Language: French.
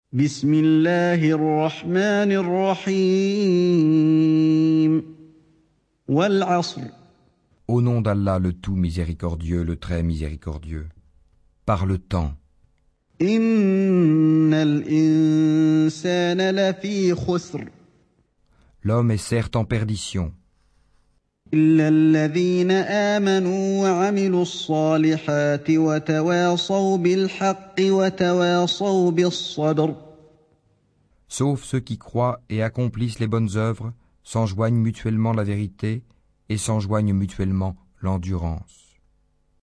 بسم الله الرحمن الرحيم والعصر Au nom d'Allah, le tout miséricordieux, le très miséricordieux. Par le temps, إن الإنسان لفي خسر l'homme est certes en perdition, إلا الذين آمنوا وعملوا الصالحات وتواصوا بالحق وتواصوا بالصبر sauf ceux qui croient et accomplissent les bonnes œuvres, s'enjoignent mutuellement la vérité et s'enjoignent mutuellement l'endurance.